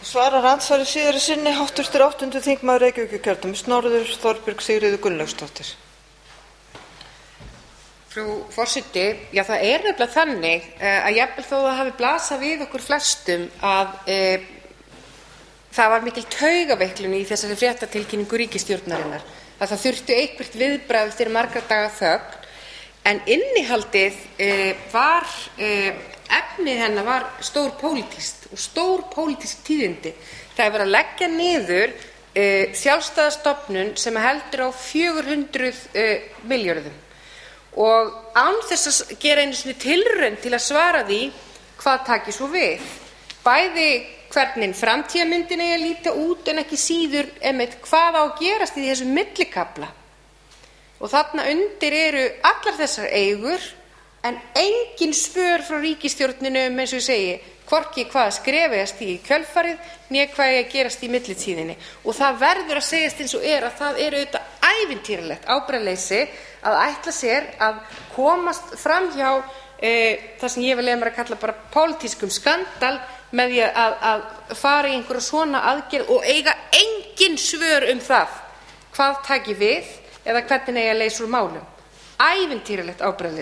Svarar andsvari síðari sinni háttvirtur 8. þingmaður Reykjavíkurkjördæmis norður Þorbjörg Sigríður Gunnlaugsdóttir. Frú forseti, já það nefnilega þannig að jafnvel þó það hafi blasað við okkur flestum að það var mikil taugaveiklun í þessari fréttatilkynningu ríkisstjórnarinnar, að það þurfti eitthvert viðbragð eftir margra daga þögn, en innihaldið efnið hennar var stórpólitískt og stórpólitísk tíðindi. Það verið að leggja niður sjálfstæða stofnun sem heldur á 400 milljörðum og án þess að gera einu sinni tilraun til að svara því hvað taki svo við. Bæði hvernig framtíðarmyndin eigi að líta út en ekki síður einmitt hvað á að gerast í þessum millikafla. Og þarna undir eru allar þessar eigur en engin svör frá ríkisstjórninu eins og ég segi, hvorki hvað skref eigi að stíga í kjölfarið né hvað eigi að gerast í millitíðinni. Og það verður að segjast eins og að það auðvitað ævintýralegt ábyrgðarleysi að ætla sér að komast fram hjá það sem ég vil leyfa mér að kalla bara pólitískum skandal með því að fara í einhverja svona aðgerð og eiga engin svör það hvað taki við eða hvernig eigi að leysa úr málum. Ævintýralegt ábyrgðarleysi.